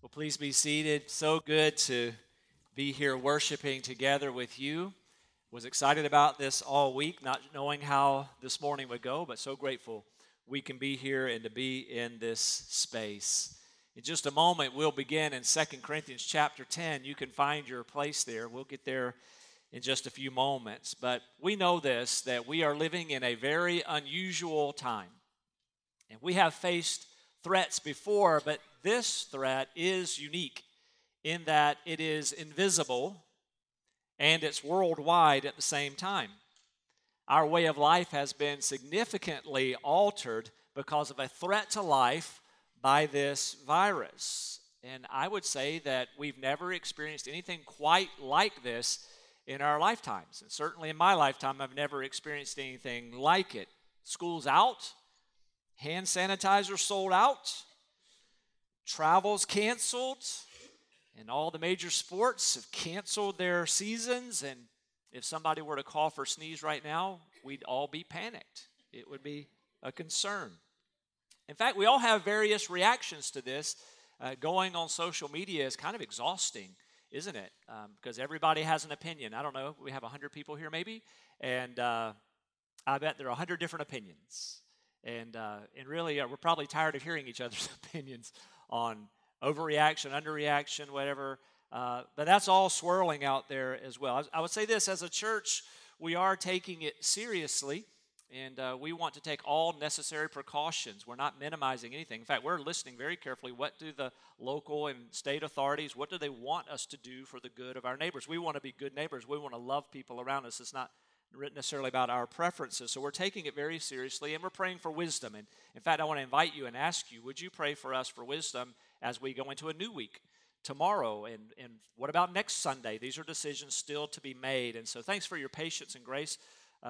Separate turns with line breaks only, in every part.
Well, please be seated. So good to be here worshiping together with you. Was excited about this all week, not knowing how this morning would go, but so grateful we can be here and to be in this space. In just a moment, we'll begin in 2 Corinthians chapter 10. You can find your place there. We'll get there in just a few moments. But we know this, that we are living in a very unusual time. And we have faced threats before, but this threat is unique in that it is invisible and it's worldwide at the same time. Our way of life has been significantly altered because of a threat to life by this virus. And I would say that we've never experienced anything quite like this in our lifetimes. And certainly in my lifetime, I've never experienced anything like it. School's out. Hand sanitizer sold out, travel's canceled, and all the major sports have canceled their seasons. And if somebody were to cough or sneeze right now, we'd all be panicked. It would be a concern. In fact, we all have various reactions to this. Going on social media is kind of exhausting, isn't it? Because everybody has an opinion. I don't know, we have 100 people here maybe, and I bet there are 100 different opinions. And really, we're probably tired of hearing each other's opinions on overreaction, underreaction, whatever. But that's all swirling out there as well. I would say this, as a church, we are taking it seriously, and we want to take all necessary precautions. We're not minimizing anything. In fact, we're listening very carefully. What do the local and state authorities, what do they want us to do for the good of our neighbors? We want to be good neighbors. We want to love people around us. It's not necessarily about our preferences. So we're taking it very seriously, and we're praying for wisdom. And in fact, I want to invite you and ask you, would you pray for us for wisdom as we go into a new week tomorrow? And what about next Sunday? These are decisions still to be made. And so thanks for your patience and grace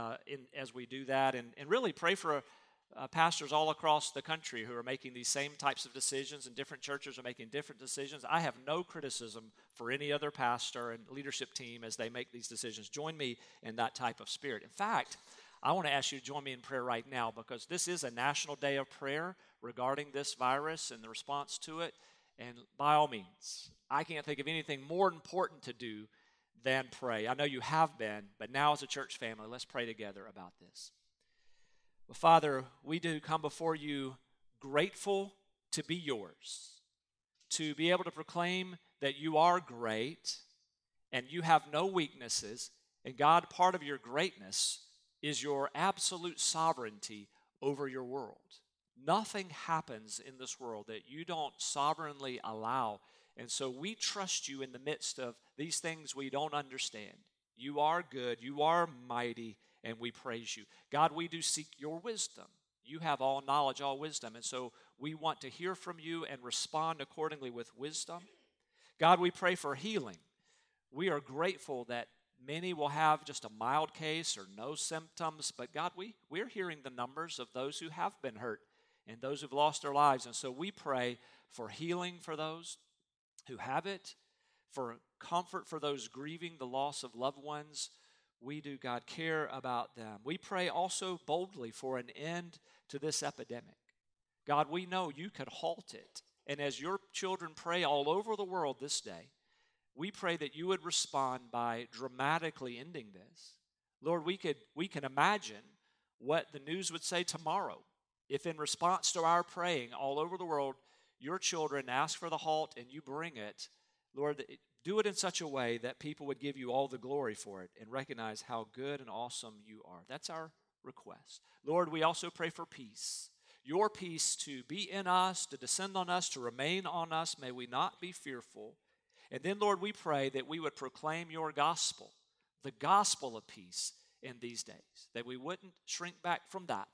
as we do that. And really pray for pastors all across the country who are making these same types of decisions, and different churches are making different decisions. I have no criticism for any other pastor and leadership team as they make these decisions. Join me in that type of spirit. In fact, I want to ask you to join me in prayer right now, because this is a national day of prayer regarding this virus and the response to it. And by all means, I can't think of anything more important to do than pray. I know you have been, but now as a church family, let's pray together about this. Well, Father, we do come before you grateful to be yours, to be able to proclaim that you are great and you have no weaknesses. And God, part of your greatness is your absolute sovereignty over your world. Nothing happens in this world that you don't sovereignly allow. And so we trust you in the midst of these things we don't understand. You are good, you are mighty, and we praise you. God, we do seek your wisdom. You have all knowledge, all wisdom, and so we want to hear from you and respond accordingly with wisdom. God, we pray for healing. We are grateful that many will have just a mild case or no symptoms, but God, we're hearing the numbers of those who have been hurt and those who've lost their lives, and so we pray for healing for those who have it, for comfort for those grieving the loss of loved ones. We do, God, care about them. We pray also boldly for an end to this epidemic. God, we know you could halt it. And as your children pray all over the world this day, we pray that you would respond by dramatically ending this. Lord, we can imagine what the news would say tomorrow if in response to our praying all over the world, your children ask for the halt and you bring it. Lord, do it in such a way that people would give you all the glory for it and recognize how good and awesome you are. That's our request. Lord, we also pray for peace. Your peace to be in us, to descend on us, to remain on us. May we not be fearful. And then, Lord, we pray that we would proclaim your gospel, the gospel of peace in these days, that we wouldn't shrink back from that,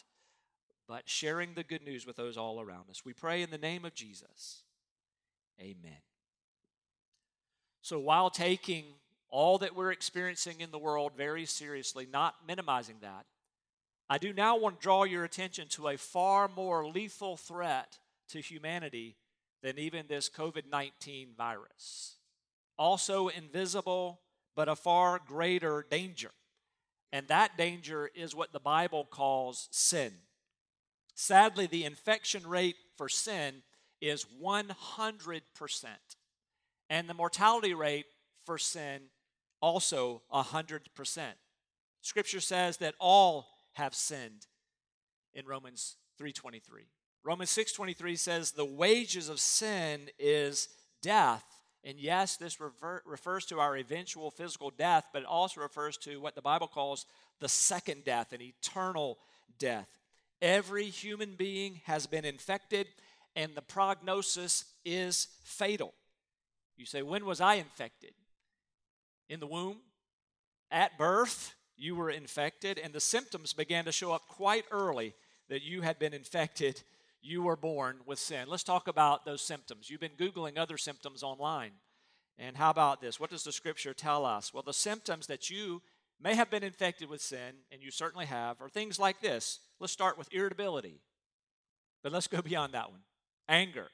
but sharing the good news with those all around us. We pray in the name of Jesus. Amen. So while taking all that we're experiencing in the world very seriously, not minimizing that, I do now want to draw your attention to a far more lethal threat to humanity than even this COVID-19 virus. Also invisible, but a far greater danger. And that danger is what the Bible calls sin. Sadly, the infection rate for sin is 100%. And the mortality rate for sin also 100%. Scripture says that all have sinned in Romans 3:23. Romans 6:23 says the wages of sin is death. And yes, this refers to our eventual physical death, but it also refers to what the Bible calls the second death, an eternal death. Every human being has been infected, and the prognosis is fatal. You say, when was I infected? In the womb? At birth, you were infected, and the symptoms began to show up quite early that you had been infected. You were born with sin. Let's talk about those symptoms. You've been Googling other symptoms online. And how about this? What does the Scripture tell us? Well, the symptoms that you may have been infected with sin, and you certainly have, are things like this. Let's start with irritability. But let's go beyond that one. Anger,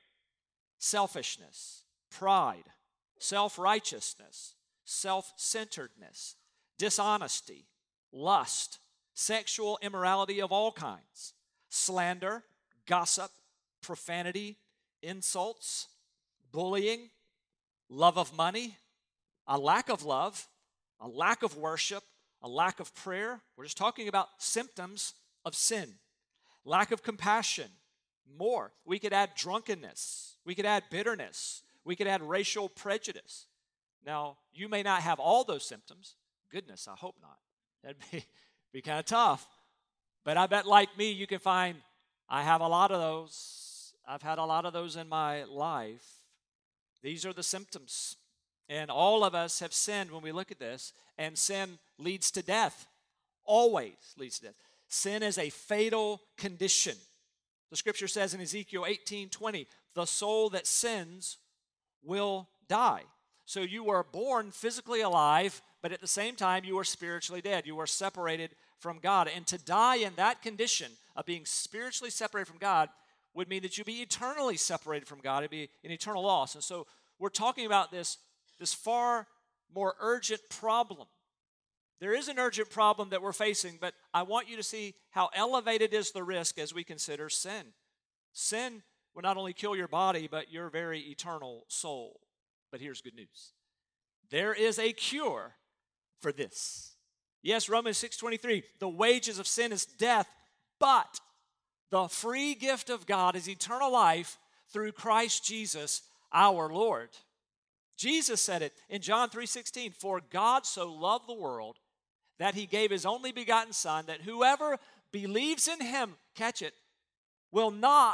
selfishness, pride, self-righteousness, self-centeredness, dishonesty, lust, sexual immorality of all kinds, slander, gossip, profanity, insults, bullying, love of money, a lack of love, a lack of worship, a lack of prayer. We're just talking about symptoms of sin. Lack of compassion, more. We could add drunkenness. We could add bitterness. We could add racial prejudice. Now, you may not have all those symptoms. Goodness, I hope not. That'd be kind of tough. But I bet like me, you can find, I have a lot of those. I've had a lot of those in my life. These are the symptoms. And all of us have sinned when we look at this. And sin leads to death. Always leads to death. Sin is a fatal condition. The Scripture says in Ezekiel 18:20, the soul that sins will die. So you were born physically alive, but at the same time you were spiritually dead. You were separated from God. And to die in that condition of being spiritually separated from God would mean that you'd be eternally separated from God. It'd be an eternal loss. And so we're talking about this far more urgent problem. There is an urgent problem that we're facing, but I want you to see how elevated is the risk as we consider sin. Sin will not only kill your body, but your very eternal soul. But here's good news. There is a cure for this. Yes, Romans 6:23, the wages of sin is death, but the free gift of God is eternal life through Christ Jesus our Lord. Jesus said it in John 3:16, for God so loved the world that he gave his only begotten Son, that whoever believes in him, catch it, will not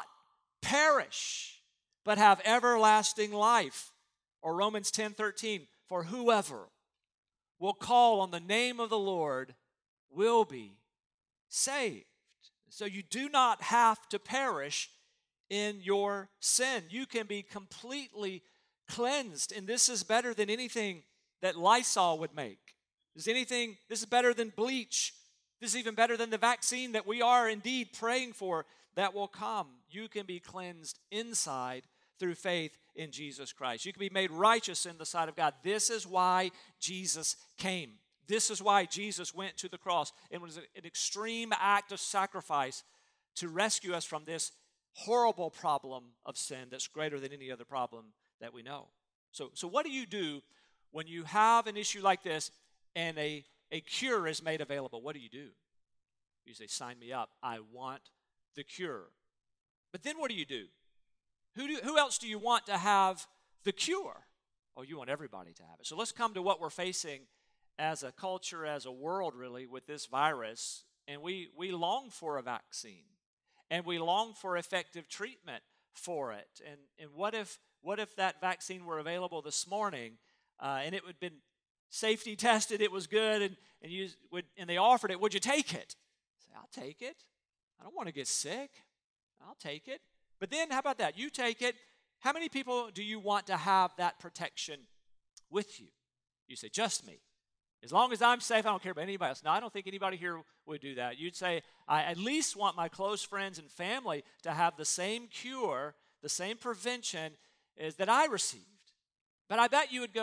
perish, but have everlasting life. Or Romans 10:13, for whoever will call on the name of the Lord will be saved. So you do not have to perish in your sin. You can be completely cleansed, and this is better than anything that Lysol would make. This is better than bleach. This is even better than the vaccine that we are indeed praying for that will come. You can be cleansed inside through faith in Jesus Christ. You can be made righteous in the sight of God. This is why Jesus came. This is why Jesus went to the cross. It was an extreme act of sacrifice to rescue us from this horrible problem of sin that's greater than any other problem that we know. So what do you do when you have an issue like this and a cure is made available? What do? You say, sign me up. I want the cure. But then what do? Who else do you want to have the cure? Oh, you want everybody to have it. So let's come to what we're facing as a culture, as a world really, with this virus. And we long for a vaccine. And we long for effective treatment for it. And what if that vaccine were available this morning and it would have been safety tested, it was good, and they offered it, would you take it? Say, I'll take it. I don't want to get sick. I'll take it. But then how about that? You take it. How many people do you want to have that protection with you? You say, just me. As long as I'm safe, I don't care about anybody else. Now, I don't think anybody here would do that. You'd say, I at least want my close friends and family to have the same cure, the same prevention as that I received. But I bet you would go,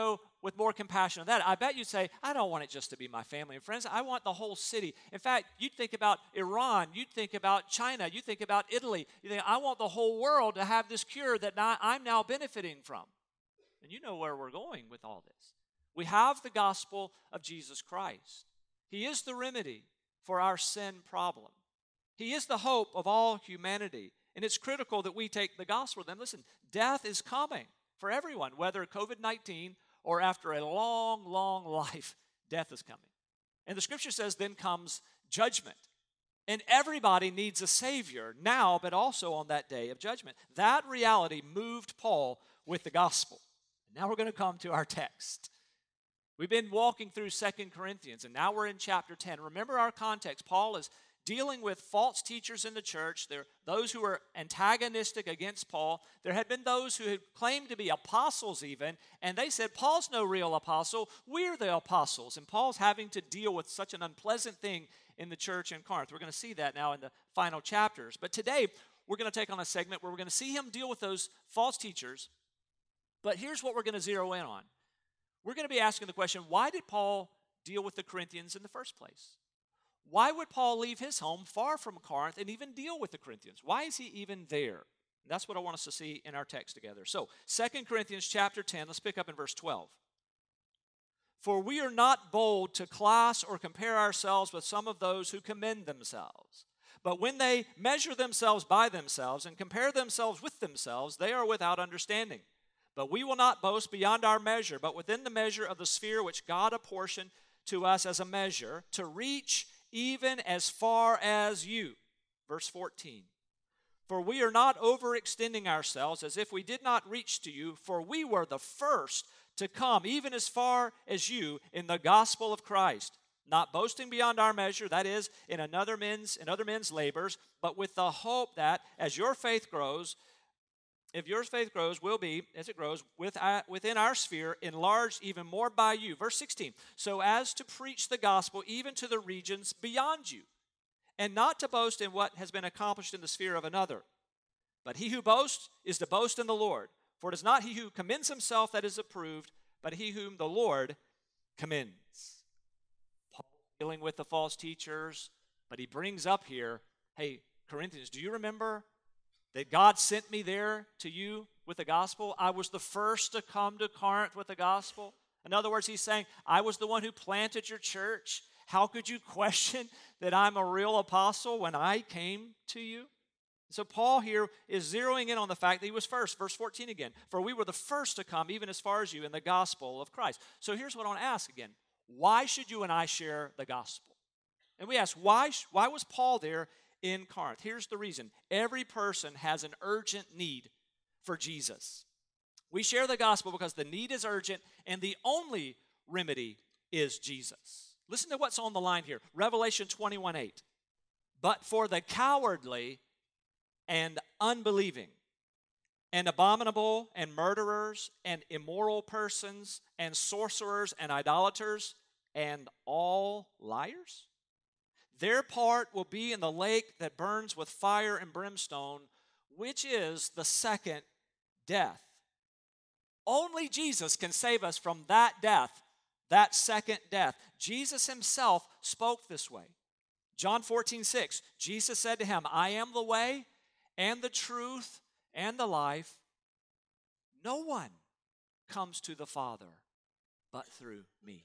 with more compassion on that, I bet you'd say, I don't want it just to be my family and friends. I want the whole city. In fact, you'd think about Iran. You'd think about China. You'd think about Italy. You think, I want the whole world to have this cure that I'm now benefiting from. And you know where we're going with all this. We have the gospel of Jesus Christ. He is the remedy for our sin problem. He is the hope of all humanity. And it's critical that we take the gospel. Then listen, death is coming for everyone, whether COVID-19 or after a long, long life, death is coming. And the scripture says then comes judgment. And everybody needs a Savior now, but also on that day of judgment. That reality moved Paul with the gospel. Now we're going to come to our text. We've been walking through 2 Corinthians, and now we're in chapter 10. Remember our context. Paul is dealing with false teachers in the church. There are those who are antagonistic against Paul. There had been those who had claimed to be apostles even, and they said, Paul's no real apostle. We're the apostles. And Paul's having to deal with such an unpleasant thing in the church in Corinth. We're going to see that now in the final chapters. But today, we're going to take on a segment where we're going to see him deal with those false teachers. But here's what we're going to zero in on. We're going to be asking the question, why did Paul deal with the Corinthians in the first place? Why would Paul leave his home far from Corinth and even deal with the Corinthians? Why is he even there? And that's what I want us to see in our text together. So, 2 Corinthians chapter 10, let's pick up in verse 12. For we are not bold to class or compare ourselves with some of those who commend themselves. But when they measure themselves by themselves and compare themselves with themselves, they are without understanding. But we will not boast beyond our measure, but within the measure of the sphere which God apportioned to us as a measure, to reach even as far as you. Verse 14. For we are not overextending ourselves as if we did not reach to you, for we were the first to come even as far as you in the gospel of Christ, not boasting beyond our measure, that is, in other men's labors, but with the hope that as your faith grows, if your faith grows, will be, as it grows, within our sphere, enlarged even more by you. Verse 16, so as to preach the gospel even to the regions beyond you, and not to boast in what has been accomplished in the sphere of another. But he who boasts is to boast in the Lord. For it is not he who commends himself that is approved, but he whom the Lord commends. Paul dealing with the false teachers, but he brings up here, hey, Corinthians, do you remember that God sent me there to you with the gospel? I was the first to come to Corinth with the gospel. In other words, he's saying, I was the one who planted your church. How could you question that I'm a real apostle when I came to you? So Paul here is zeroing in on the fact that he was first. Verse 14 again. For we were the first to come even as far as you in the gospel of Christ. So here's what I want to ask again. Why should you and I share the gospel? And we ask, why was Paul there in Corinth? Here's the reason. Every person has an urgent need for Jesus. We share the gospel because the need is urgent and the only remedy is Jesus. Listen to what's on the line here. Revelation 21:8. But for the cowardly and unbelieving and abominable and murderers and immoral persons and sorcerers and idolaters and all liars, their part will be in the lake that burns with fire and brimstone, which is the second death. Only Jesus can save us from that death, that second death. Jesus himself spoke this way. John 14:6, Jesus said to him, I am the way and the truth and the life. No one comes to the Father but through me.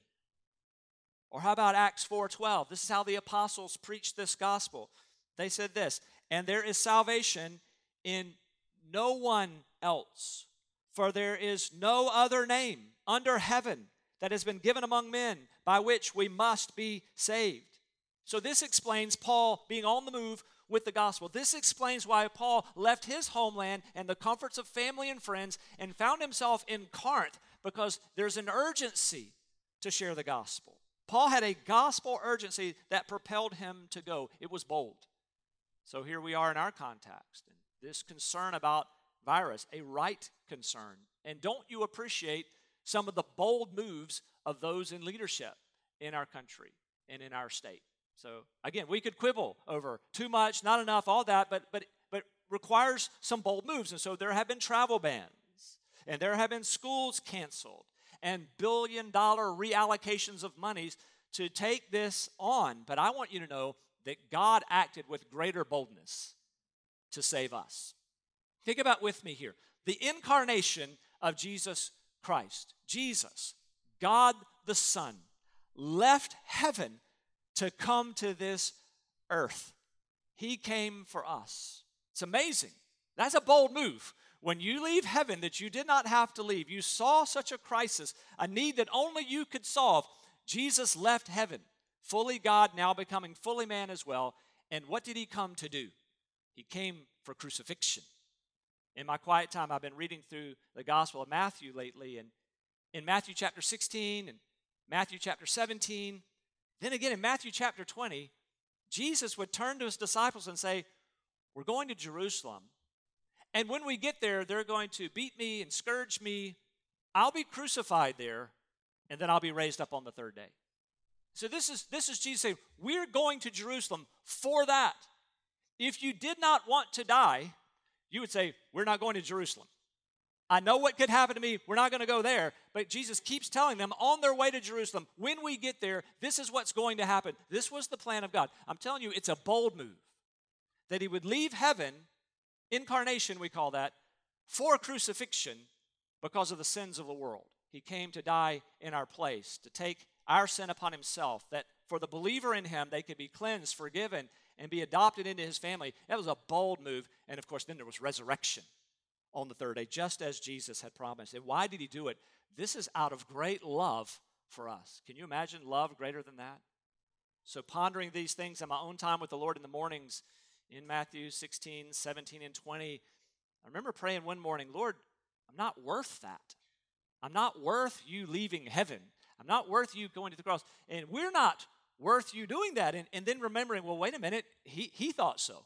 Or how about Acts 4:12? This is how the apostles preached this gospel. They said this, and there is salvation in no one else, for there is no other name under heaven that has been given among men by which we must be saved. So this explains Paul being on the move with the gospel. This explains why Paul left his homeland and the comforts of family and friends and found himself in Corinth, because there's an urgency to share the gospel. Paul had a gospel urgency that propelled him to go. It was bold. So here we are in our context. And this concern about virus, a right concern. And don't you appreciate some of the bold moves of those in leadership in our country and in our state? So again, we could quibble over too much, not enough, all that, but requires some bold moves. And so there have been travel bans, and there have been schools canceled, and billion-dollar reallocations of monies to take this on. But I want you to know that God acted with greater boldness to save us. Think about with me here. The incarnation of Jesus Christ. Jesus, God the Son, left heaven to come to this earth. He came for us. It's amazing. That's a bold move. When you leave heaven that you did not have to leave, you saw such a crisis, a need that only you could solve. Jesus left heaven, fully God, now becoming fully man as well. And what did he come to do? He came for crucifixion. In my quiet time, I've been reading through the Gospel of Matthew lately, and in Matthew chapter 16 and Matthew chapter 17, then again in Matthew chapter 20, Jesus would turn to his disciples and say, we're going to Jerusalem, and when we get there, they're going to beat me and scourge me. I'll be crucified there, and then I'll be raised up on the third day. So this is Jesus saying, we're going to Jerusalem for that. If you did not want to die, you would say, we're not going to Jerusalem. I know what could happen to me. We're not going to go there. But Jesus keeps telling them on their way to Jerusalem, when we get there, this is what's going to happen. This was the plan of God. I'm telling you, it's a bold move that he would leave heaven, incarnation we call that, for crucifixion because of the sins of the world. He came to die in our place, to take our sin upon himself, that for the believer in him, they could be cleansed, forgiven, and be adopted into his family. That was a bold move. And of course, then there was resurrection on the third day, just as Jesus had promised. And why did he do it? This is out of great love for us. Can you imagine love greater than that? So pondering these things in my own time with the Lord in the mornings, in Matthew 16, 17, and 20, I remember praying one morning, Lord, I'm not worth that. I'm not worth you leaving heaven. I'm not worth you going to the cross. And we're not worth you doing that. And then remembering, well, wait a minute, he thought so.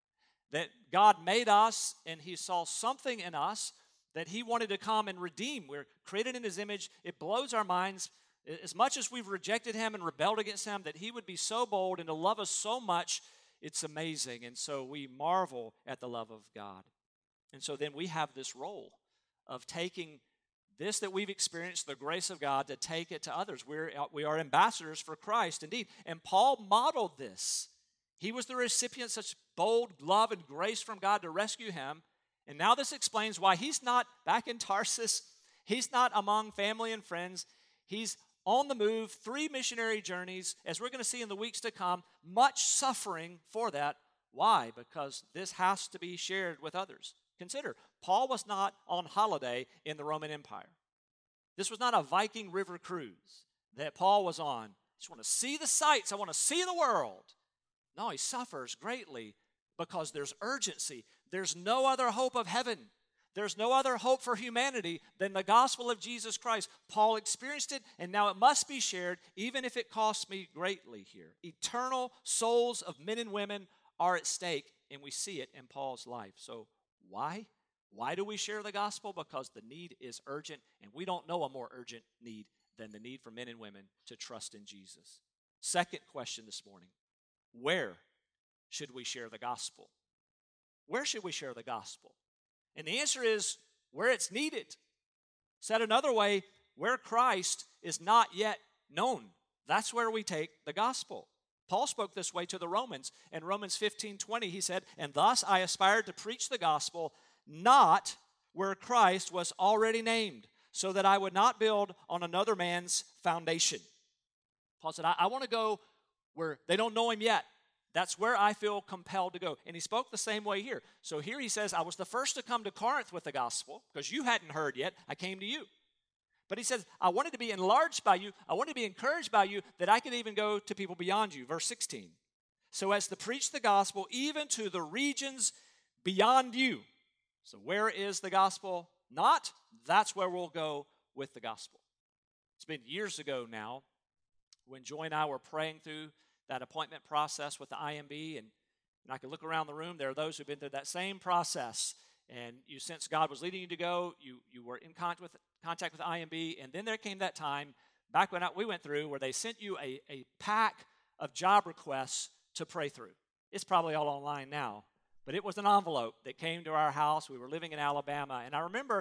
That God made us and he saw something in us that he wanted to come and redeem. We're created in his image. It blows our minds. As much as we've rejected him and rebelled against him, that he would be so bold and to love us so much, it's amazing. And so we marvel at the love of God. And so then we have this role of taking this that we've experienced, the grace of God, to take it to others. We are ambassadors for Christ indeed. And Paul modeled this. He was the recipient of such bold love and grace from God to rescue him. And now this explains why he's not back in Tarsus. He's not among family and friends. He's on the move, 3 missionary journeys, as we're going to see in the weeks to come, much suffering for that. Why? Because this has to be shared with others. Consider, Paul was not on holiday in the Roman Empire. This was not a Viking river cruise that Paul was on. I just want to see the sights. I want to see the world. No, he suffers greatly because there's urgency. There's no other hope of heaven. There's no other hope for humanity than the gospel of Jesus Christ. Paul experienced it, and now it must be shared, even if it costs me greatly here. Eternal souls of men and women are at stake, and we see it in Paul's life. So why? Why do we share the gospel? Because the need is urgent, and we don't know a more urgent need than the need for men and women to trust in Jesus. Second question this morning, where should we share the gospel? Where should we share the gospel? And the answer is where it's needed. Said another way, where Christ is not yet known. That's where we take the gospel. Paul spoke this way to the Romans. In Romans 15:20, he said, "And thus I aspired to preach the gospel, not where Christ was already named, so that I would not build on another man's foundation." Paul said, I want to go where they don't know him yet. That's where I feel compelled to go. And he spoke the same way here. So here he says, I was the first to come to Corinth with the gospel, because you hadn't heard yet. I came to you. But he says, I wanted to be enlarged by you. I wanted to be encouraged by you that I could even go to people beyond you. Verse 16. So as to preach the gospel even to the regions beyond you. So where is the gospel not? That's where we'll go with the gospel. It's been years ago now when Joy and I were praying through that appointment process with the IMB, and I could look around the room. There are those who've been through that same process, and you sensed God was leading you to go. You were in contact with IMB, and then there came that time back when we went through where they sent you a pack of job requests to pray through. It's probably all online now, but it was an envelope that came to our house. We were living in Alabama, and I remember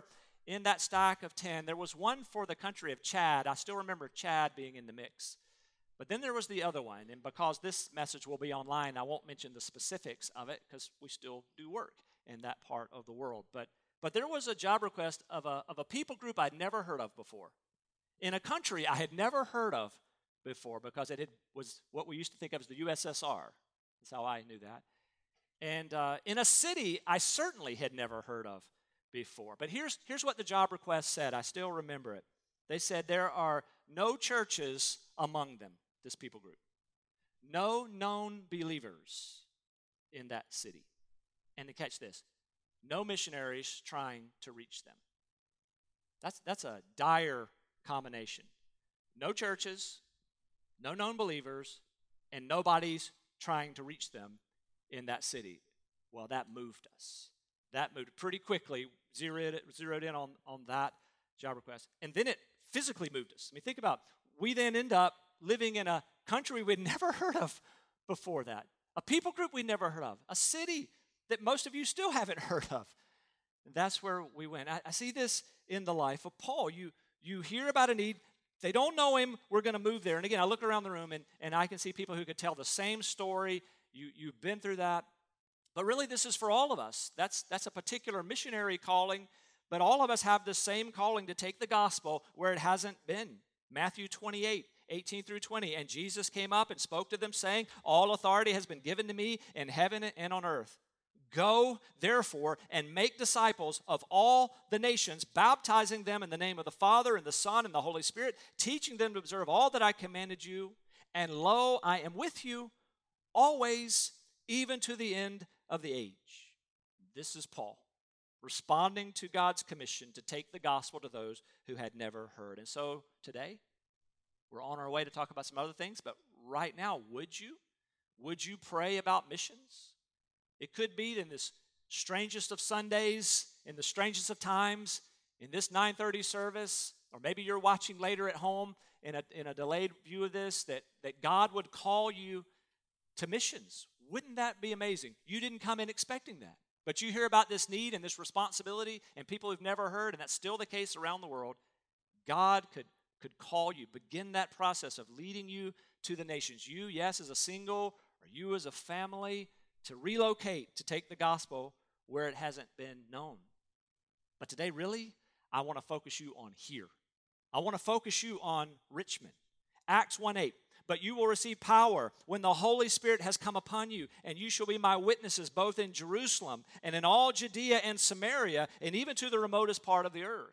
in that stack of 10, there was one for the country of Chad. I still remember Chad being in the mix. But then there was the other one, and because this message will be online, I won't mention the specifics of it because we still do work in that part of the world. But there was a job request of a people group I'd never heard of before, in a country I had never heard of before because was what we used to think of as the USSR. That's how I knew that. And in a city I certainly had never heard of before. But here's what the job request said. I still remember it. They said there are no churches among them, this people group. No known believers in that city. And to catch this, no missionaries trying to reach them. That's a dire combination. No churches, no known believers, and nobody's trying to reach them in that city. Well, that moved us. That moved pretty quickly, zeroed in on that job request. And then it physically moved us. I mean, think about it. We then end up living in a country we'd never heard of before that. A people group we'd never heard of. A city that most of you still haven't heard of. And that's where we went. I see this in the life of Paul. You hear about a need. They don't know him. We're going to move there. And again, I look around the room, and I can see people who could tell the same story. You've been through that. But really, this is for all of us. That's a particular missionary calling, but all of us have the same calling to take the gospel where it hasn't been. Matthew 28, 18 through 20. And Jesus came up and spoke to them, saying, all authority has been given to me in heaven and on earth. Go, therefore, and make disciples of all the nations, baptizing them in the name of the Father and the Son and the Holy Spirit, teaching them to observe all that I commanded you. And lo, I am with you always, even to the end of the age. This is Paul responding to God's commission to take the gospel to those who had never heard. And so today, we're on our way to talk about some other things, but right now, would you pray about missions? It could be in this strangest of Sundays, in the strangest of times, in this 9:30 service, or maybe you're watching later at home in a delayed view of this, that God would call you to missions. Wouldn't that be amazing? You didn't come in expecting that, but you hear about this need and this responsibility and people who've never heard, and that's still the case around the world. God could call you, begin that process of leading you to the nations. You, yes, as a single, or you as a family, to relocate, to take the gospel where it hasn't been known. But today, really, I want to focus you on here. I want to focus you on Richmond. Acts 1:8. But you will receive power when the Holy Spirit has come upon you, and you shall be my witnesses both in Jerusalem and in all Judea and Samaria, and even to the remotest part of the earth.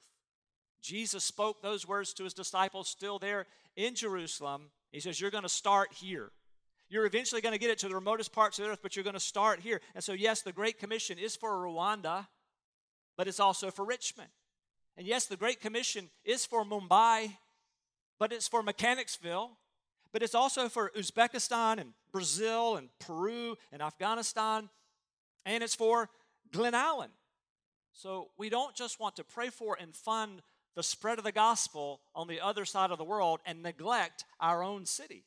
Jesus spoke those words to his disciples still there in Jerusalem. He says, you're going to start here. You're eventually going to get it to the remotest parts of the earth, but you're going to start here. And so, yes, the Great Commission is for Rwanda, but it's also for Richmond. And yes, the Great Commission is for Mumbai, but it's for Mechanicsville. But it's also for Uzbekistan and Brazil and Peru and Afghanistan. And it's for Glen Allen. So we don't just want to pray for and fund the spread of the gospel on the other side of the world and neglect our own city.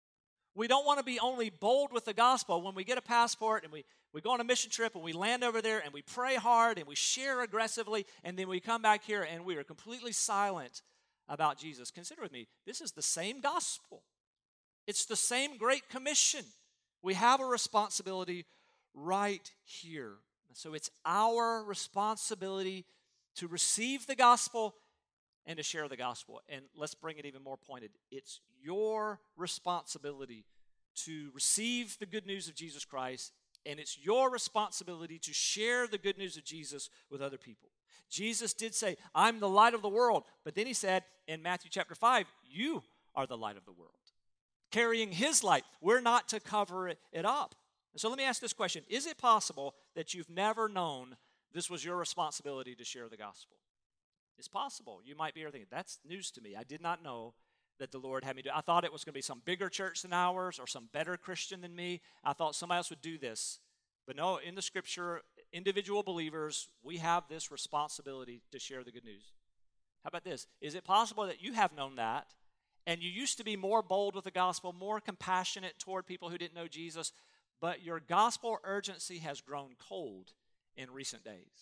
We don't want to be only bold with the gospel when we get a passport and we go on a mission trip and we land over there and we pray hard and we share aggressively, and then we come back here and we are completely silent about Jesus. Consider with me, this is the same gospel. It's the same Great Commission. We have a responsibility right here. So it's our responsibility to receive the gospel and to share the gospel. And let's bring it even more pointed. It's your responsibility to receive the good news of Jesus Christ, and it's your responsibility to share the good news of Jesus with other people. Jesus did say, I'm the light of the world. But then he said in Matthew chapter 5, you are the light of the world. Carrying his light, we're not to cover it up. And so let me ask this question. Is it possible that you've never known this was your responsibility to share the gospel? It's possible. You might be thinking, that's news to me. I did not know that the Lord had me do it. I thought it was going to be some bigger church than ours or some better Christian than me. I thought somebody else would do this. But no, in the scripture, individual believers, we have this responsibility to share the good news. How about this? Is it possible that you have known that, and you used to be more bold with the gospel, more compassionate toward people who didn't know Jesus, but your gospel urgency has grown cold in recent days?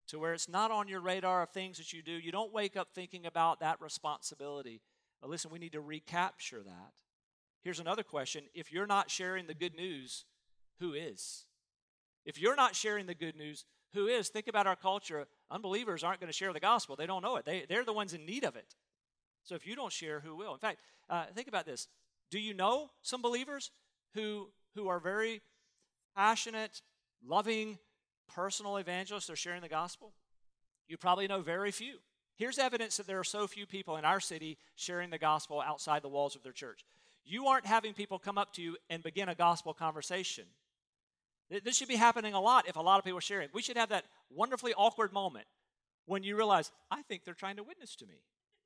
to where it's not on your radar of things that you do. You don't wake up thinking about that responsibility. But listen, we need to recapture that. Here's another question. If you're not sharing the good news, who is? If you're not sharing the good news, who is? Think about our culture. Unbelievers aren't going to share the gospel. They don't know it. They're the ones in need of it. So if you don't share, who will? In fact, think about this. Do you know some believers who are very passionate, loving, personal evangelists? They're sharing the gospel? You probably know very few. Here's evidence that there are so few people in our city sharing the gospel outside the walls of their church. You aren't having people come up to you and begin a gospel conversation. This should be happening a lot if a lot of people are sharing. We should have that wonderfully awkward moment when you realize, I think they're trying to witness to me.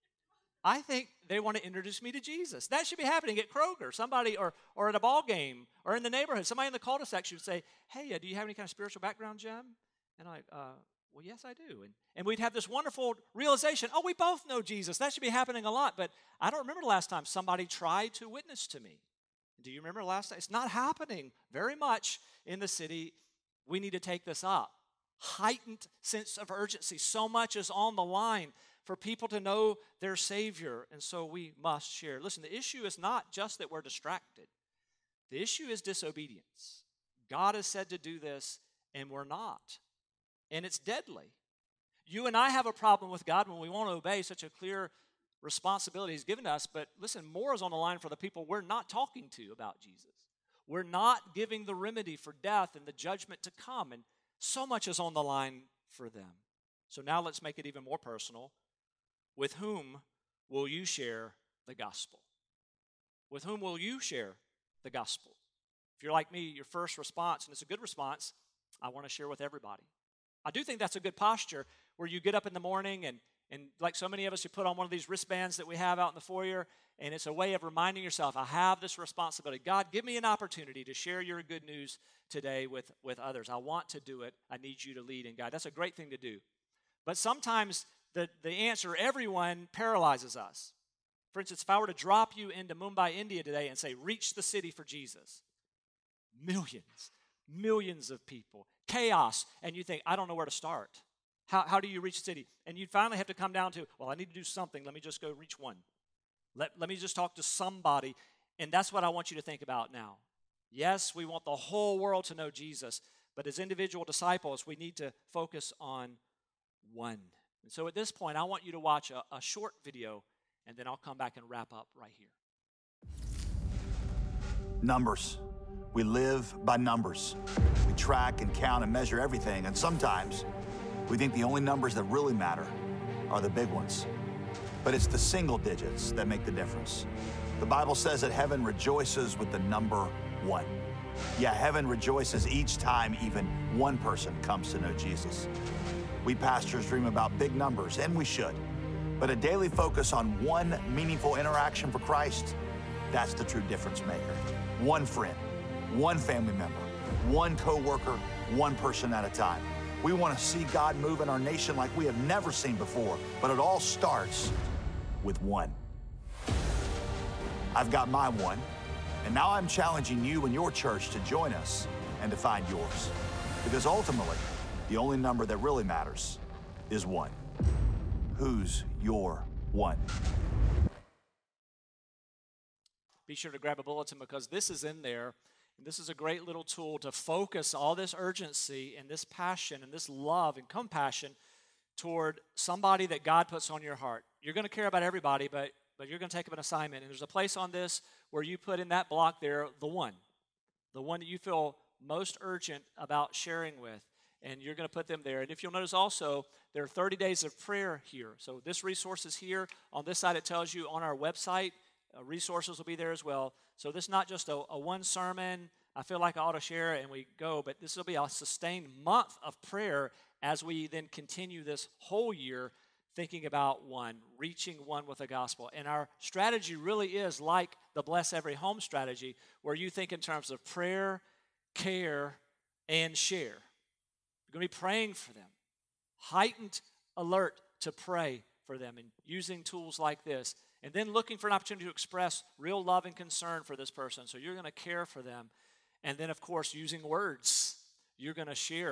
I think they want to introduce me to Jesus. That should be happening at Kroger, somebody, or at a ball game, or in the neighborhood. Somebody in the cul-de-sac should say, hey, do you have any kind of spiritual background, Jim? And I'm like, well, yes, I do. And we'd have this wonderful realization, oh, we both know Jesus. That should be happening a lot, but I don't remember the last time somebody tried to witness to me. Do you remember last time? It's not happening very much in the city. We need to take this up. Heightened sense of urgency. So much is on the line for people to know their Savior, and so we must share. Listen, the issue is not just that we're distracted. The issue is disobedience. God has said to do this, and we're not. And it's deadly. You and I have a problem with God when we won't obey such a clear responsibility He's given us, but listen, more is on the line for the people we're not talking to about Jesus. We're not giving the remedy for death and the judgment to come, and so much is on the line for them. So now let's make it even more personal. With whom will you share the gospel? With whom will you share the gospel? If you're like me, your first response, and it's a good response, I want to share with everybody. I do think that's a good posture where you get up in the morning and like so many of us, you put on one of these wristbands that we have out in the foyer, and it's a way of reminding yourself, I have this responsibility. God, give me an opportunity to share your good news today with others. I want to do it. I need you to lead and guide. That's a great thing to do. But sometimes the answer, everyone, paralyzes us. For instance, if I were to drop you into Mumbai, India today and say, reach the city for Jesus, millions of people, chaos, and you think, I don't know where to start. How do you reach the city? And you'd finally have to come down to, well, I need to do something. Let me just go reach one. Let me just talk to somebody. And that's what I want you to think about now. Yes, we want the whole world to know Jesus, but as individual disciples, we need to focus on one. And so at this point, I want you to watch a short video, and then I'll come back and wrap up right here.
Numbers. We live by numbers. We track and count and measure everything, and sometimes we think the only numbers that really matter are the big ones. But it's the single digits that make the difference. The Bible says that heaven rejoices with the number 1. Yeah, heaven rejoices each time even one person comes to know Jesus. We pastors dream about big numbers, and we should. But a daily focus on one meaningful interaction for Christ, that's the true difference maker. One friend, one family member, one co-worker, one person at a time. We want to see God move in our nation like we have never seen before, but it all starts with one. I've got my one, and now I'm challenging you and your church to join us and to find yours. Because ultimately, the only number that really matters is one. Who's your one?
Be sure to grab a bulletin because this is in there. And this is a great little tool to focus all this urgency and this passion and this love and compassion toward somebody that God puts on your heart. You're going to care about everybody, but you're going to take up an assignment. And there's a place on this where you put in that block there the one that you feel most urgent about sharing with. And you're going to put them there. And if you'll notice also, there are 30 days of prayer here. So this resource is here. On this side, it tells you on our website, resources will be there as well. So this is not just a one sermon, I feel like I ought to share it and we go, but this will be a sustained month of prayer as we then continue this whole year thinking about one, reaching one with the gospel. And our strategy really is like the Bless Every Home strategy, where you think in terms of prayer, care, and share. You're going to be praying for them, heightened alert to pray for them and using tools like this, and then looking for an opportunity to express real love and concern for this person. So you're going to care for them. And then, of course, using words, you're going to share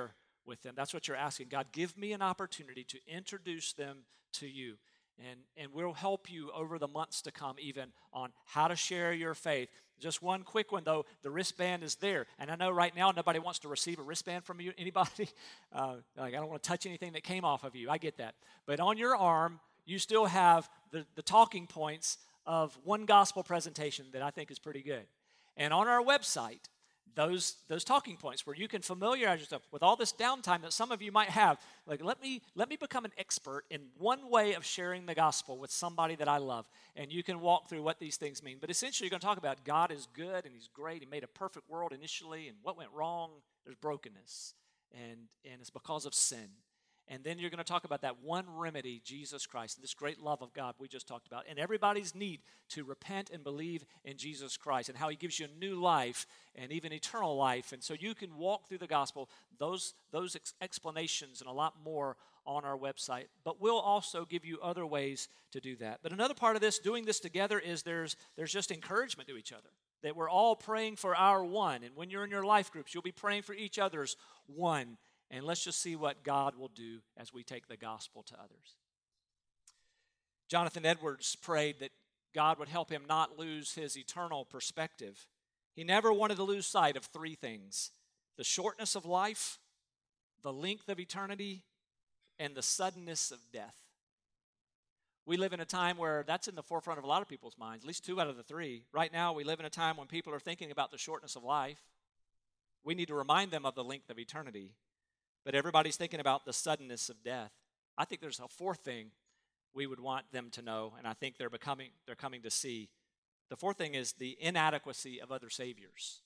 with them. That's what you're asking. God, give me an opportunity to introduce them to you. And we'll help you over the months to come even on how to share your faith. Just one quick one, though. The wristband is there. And I know right now nobody wants to receive a wristband from you. Anybody? Like, I don't want to touch anything that came off of you. I get that. But on your arm, you still have the talking points of one gospel presentation that I think is pretty good. And on our website, those talking points where you can familiarize yourself with all this downtime that some of you might have. Like, let me become an expert in one way of sharing the gospel with somebody that I love. And you can walk through what these things mean. But essentially, you're going to talk about God is good and he's great. He made a perfect world initially. And what went wrong? There's brokenness. And it's because of sin. And then you're going to talk about that one remedy, Jesus Christ, and this great love of God we just talked about, and everybody's need to repent and believe in Jesus Christ, and how he gives you a new life and even eternal life. And so you can walk through the gospel, those explanations and a lot more on our website. But we'll also give you other ways to do that. But another part of this, doing this together, is there's just encouragement to each other, that we're all praying for our one. And when you're in your life groups, you'll be praying for each other's one. And let's just see what God will do as we take the gospel to others. Jonathan Edwards prayed that God would help him not lose his eternal perspective. He never wanted to lose sight of three things: the shortness of life, the length of eternity, and the suddenness of death. We live in a time where that's in the forefront of a lot of people's minds, at least 2 out of the 3. Right now, we live in a time when people are thinking about the shortness of life. We need to remind them of the length of eternity. But everybody's thinking about the suddenness of death. I think there's a fourth thing we would want them to know, and I think they're coming to see. The fourth thing is the inadequacy of other saviors.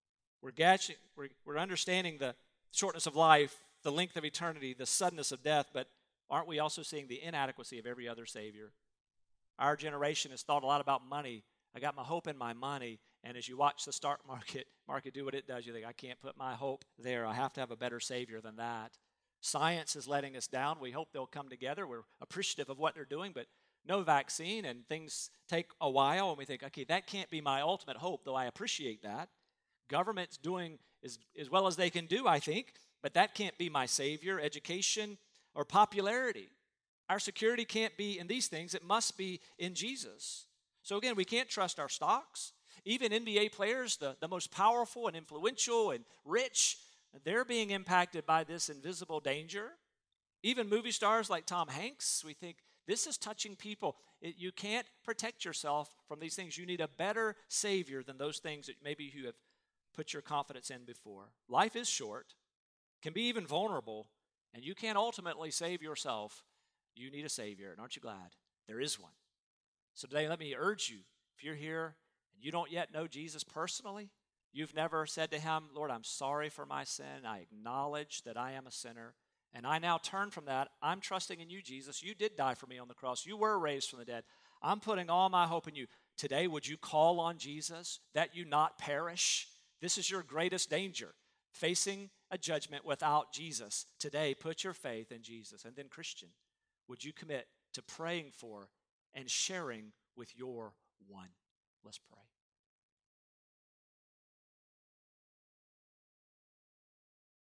We're understanding the shortness of life, the length of eternity, the suddenness of death, but aren't we also seeing the inadequacy of every other savior? Our generation has thought a lot about money. I got my hope in my money. And as you watch the stock market do what it does, you think, I can't put my hope there. I have to have a better Savior than that. Science is letting us down. We hope they'll come together. We're appreciative of what they're doing, but no vaccine, and things take a while, and we think, okay, that can't be my ultimate hope, though I appreciate that. Government's doing as well as they can do, I think, but that can't be my Savior. Education or popularity. Our security can't be in these things. It must be in Jesus. So again, we can't trust our stocks. Even NBA players, the most powerful and influential and rich, they're being impacted by this invisible danger. Even movie stars like Tom Hanks, we think this is touching people. You can't protect yourself from these things. You need a better Savior than those things that maybe you have put your confidence in before. Life is short, can be even vulnerable, and you can't ultimately save yourself. You need a Savior, and aren't you glad there is one? So today, let me urge you, if you're here and you don't yet know Jesus personally, you've never said to him, Lord, I'm sorry for my sin. I acknowledge that I am a sinner, and I now turn from that. I'm trusting in you, Jesus. You did die for me on the cross. You were raised from the dead. I'm putting all my hope in you. Today, would you call on Jesus that you not perish? This is your greatest danger, facing a judgment without Jesus. Today, put your faith in Jesus. And then, Christian, would you commit to praying for and sharing with your one? Let's pray.